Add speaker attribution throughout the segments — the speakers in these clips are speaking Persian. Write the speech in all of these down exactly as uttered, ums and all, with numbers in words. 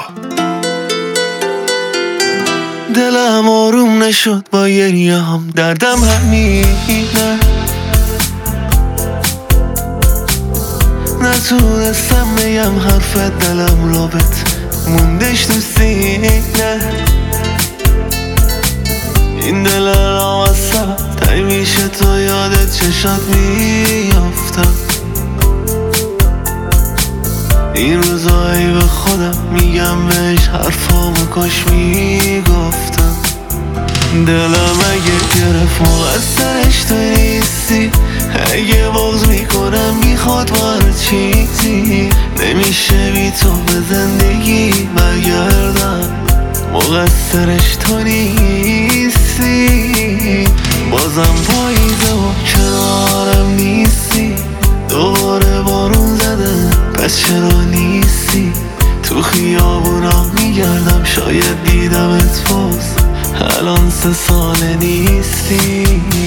Speaker 1: دلم آروم نشد با گریه هم، دردم همینه. نتونستم بگم حرف دلم را بهت موندش تو سینه. این دل را واسه تایی میشه تو یادت چشات میافتم. این روزایی به خودم میگم بهش حرفامو کاش میگفتم. دلم اگه گرفت مقصرش تو نیستی، اگه بغض میکنم میخواد بار چیزی، نمیشه بی تو به زندگی برگردم. مقصرش تو نیستی، بازم پاییزه و کنارم نیستی. دوباره بارون زده پس چرا نیستی؟ تو خیابونا میگردم شاید دیدمت باز، الان سه ساله نیستی.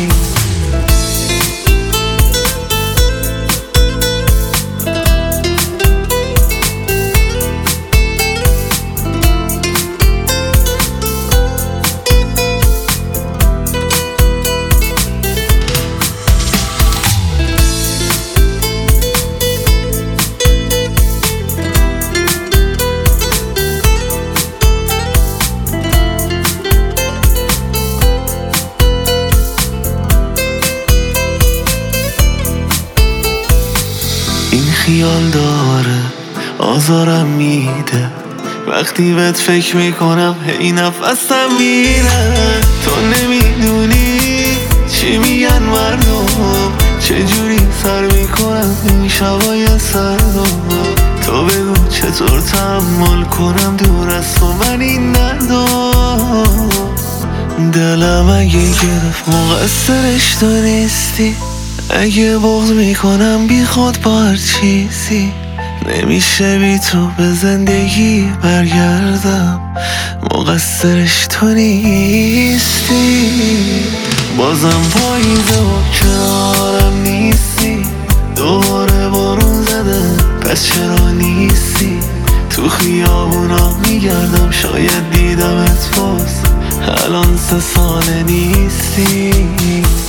Speaker 1: این خیال داره آزارم میده، وقتی بهت فکر میکنم هی نفسم میره. تو نمیدونی چی میگن مردم، چجوری سر میکنم این شبای سردم. تو بگو چطور تحمل کنم دور از تو من این دردم. دلم اگه گرفت مقصرش تو نیستی، اگه بغض میکنم بی خود با هر چیزی، نمیشه بی تو به زندگی برگردم. مقصرش تو نیستی، بازم پاییزه و کنارم نیستی. دوباره بارون زده پس چرا نیستی؟ تو خیابونا میگردم شاید دیدمت باز، الان سه ساله نیستی.